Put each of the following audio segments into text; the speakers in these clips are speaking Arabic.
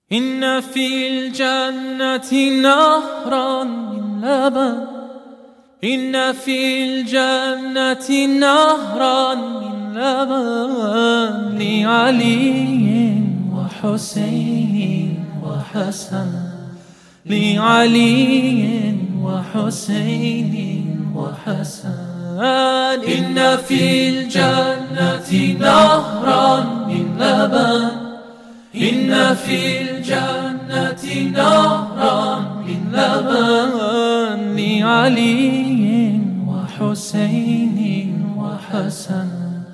إن في الجنة نهرا من لبن، إن في الجنة نهرا من لبن لعلي وحسين وحسن، لعلي وحسين وحسن. إن في الجنة نهرا من لبن، إن في الجنة نهرا من لبن لعلي وحسين وحسن،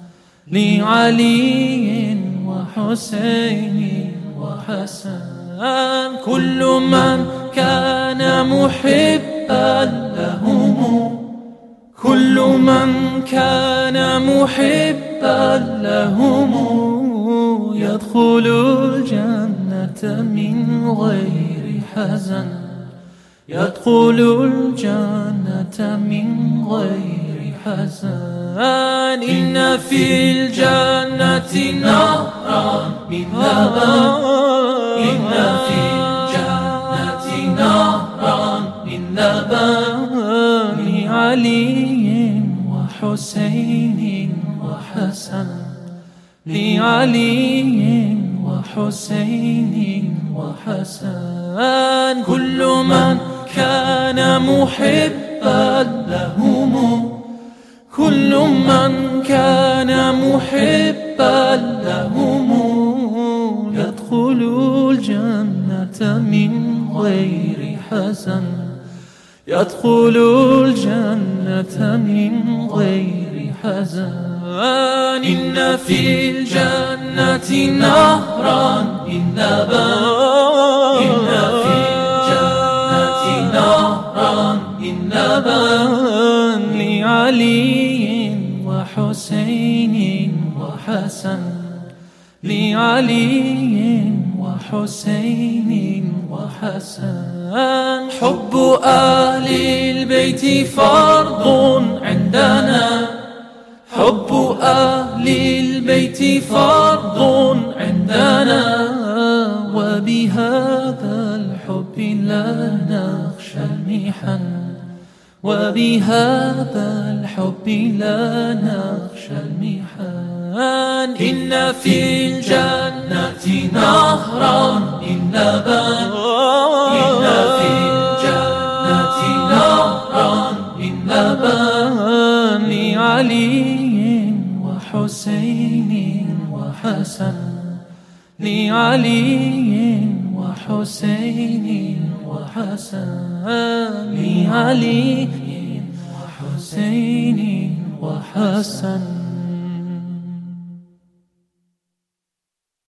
لعلي وحسين وحسن. كل من كان محبا لهم، كل من كان محبا لهم يدخل الجنة من غير حزن، يدخل الجنة من غير حزن. إن في الجنة نهرا من لبن، إن في الجنة نهرا من لبن لعلي وحسين وحسن، لعلي وحسين وحسن. كل من كان محبا لهم، كل من كان محبا لهم يدخل الجنة من غير حزن، يدخل الجنة من غير حزن. إن في الجنة نهرا من لبن، إن في الجنة نهرا من لبن لعلي وحسين وحسن، لعلي وحسين وحسن. حب أهل البيت فرض عندنا، حب أهل البيت فرض عندنا، وبهذا الحب لا نخشى المحن، وبهذا الحب لا نخشى المحن. إن في الجنة نهرا من لبن، إن في الجنة نهرا من لبن لعلي وحسين وحسن، لعلي وحسين وحسن، لعلي وحسين وحسن.